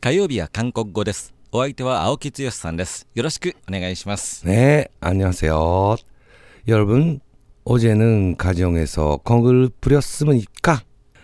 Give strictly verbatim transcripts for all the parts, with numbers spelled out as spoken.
火曜日は韓国語です。お相手は青木剛さんです。よろしくお願いします。 네, 안녕하세요. 여러분, 어제는 가정에서 콩을 뿌렸습니까?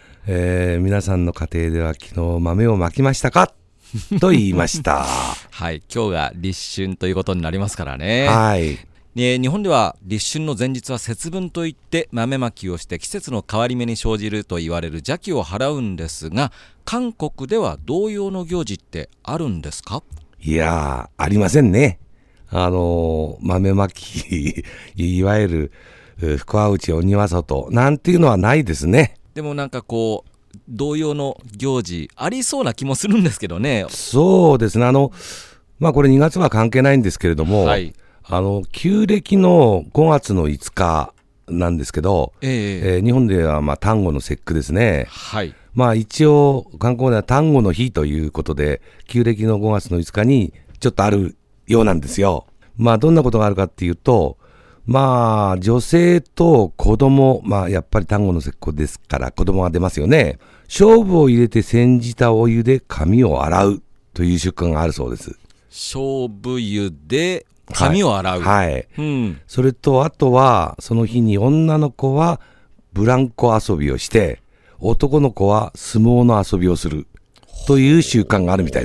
에, 皆さんの家庭では昨日豆をまきましたかと言いました。 はい、今日が立春ということになりますからね。 はい。 ね、日本では立春の前日は節分といって豆まきをして季節の変わり目に生じると言われる邪気を払うんですが、韓国では同様の行事ってあるんですか？ いやー、ありませんね。あのー、豆まきいわゆる福は内鬼は外なんていうのはないですね。 でもなんかこう同様の行事ありそうな気もするんですけどね。 そうですね。あのまあこれにがつは関係ないんですけれども、はい、あの旧暦のごがつのいつかなんですけど、えーえー、日本ではまあ端午の節句ですね。 はい。 まあ一応韓国では端午の日ということで旧暦のごがつのいつかにちょっとあるようなんですよ。まあどんなことがあるかっていうと、まあ女性と子供、まあやっぱり端午の節句ですから子供が出ますよね。勝負を入れて煎じたお湯で髪を洗うという習慣があるそうです。 勝負湯で髪を洗う。 はい。はい、 うん。 それとあとはその日に女の子はブランコ遊びをして、男の子は相撲の遊びをするという習慣があるみたいです。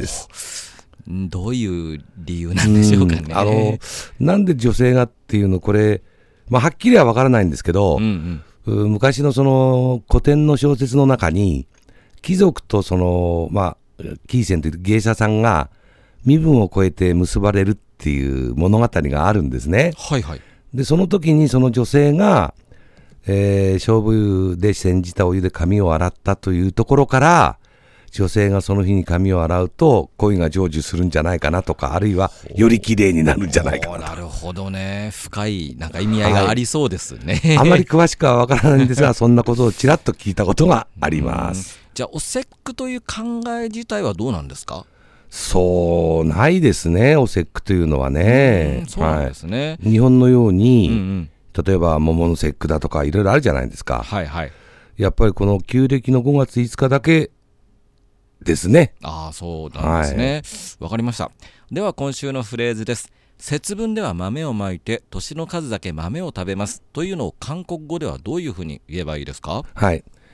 どういう理由なんでしょうかね。 うん、あのなんで女性がっていうのこれ、まあ、はっきりは分からないんですけど、うんうん、昔のその古典の小説の中に貴族とそのまあキーセンという芸者さんが身分を超えて結ばれるっていう物語があるんですね。 はいはい。 でその時にその女性がえー、勝負湯で煎じたお湯で髪を洗ったというところから女性がその日に髪を洗うと恋が成就するんじゃないかなとか、あるいはより綺麗になるんじゃないかなと。 なるほどね。深いなんか意味合いがありそうですね、 はい、あまり詳しくはわからないんですがそんなことをちらっと聞いたことがあります。 じゃあお節句という考え自体はどうなんですか？ そうないですね、お節句というのはね。 そうなんですね、 はい、日本のように、うんうん、例えば桃の節句だとかいろいろあるじゃないですか。 はいはい。 やっぱりこの旧暦のごがついつかだけですね。 ああ、そうなんですね。わ、はい、かりました。では今週のフレーズです。節分では豆をまいて年の数だけ豆を食べますというのを韓国語ではどういうふうに言えばいいですか？ はい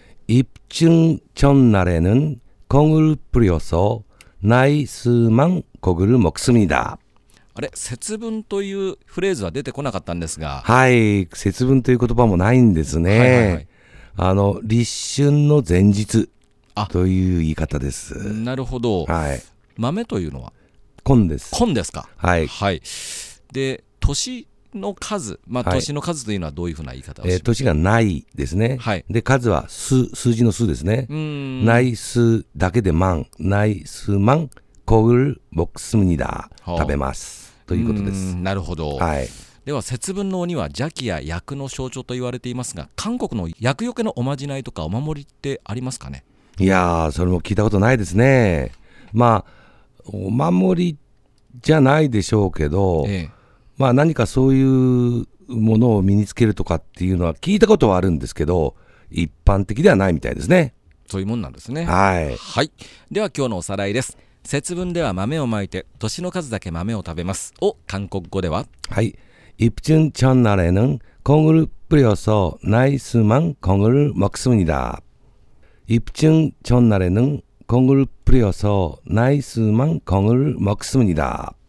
。입춘 첫날에는 콩을 뿌려서 나이 수만 고기를 먹습니다。 あれ、節分というフレーズは出てこなかったんですが、 はい、節分という言葉もないんですね。はいはいはい、あの立春の前日という言い方です。 なるほど。はい、豆というのは紺です。 紺ですか。 はい。 はい。で、年の数、まあ、年の数というのはどういうふうな言い方をしますか？ えー、年がないですね。はい。で、数は数、数字の数ですね。うん。ない数だけで万、ない数万고기를 먹습니다。食べます。ということです。 なるほど。 はい。 では節分の鬼は邪気や厄の象徴と言われていますが、韓国の厄除けのおまじないとかお守りってありますかね？ いやー、それも聞いたことないですね。まあお守りじゃないでしょうけど、ええ、まあ何かそういうものを身につけるとかっていうのは聞いたことはあるんですけど、一般的ではないみたいですね。 そういうもんなんですね。 はい、 はい。では今日のおさらいです。節分では豆をまいて年の数だけ豆を食べますを韓国語では、 はい。입춘 첫날에는 콩을 뿌려서 나이 수만 콩을 먹습니다。입춘 첫날에는 콩을 뿌려서 나이 수만 콩을 먹습니다。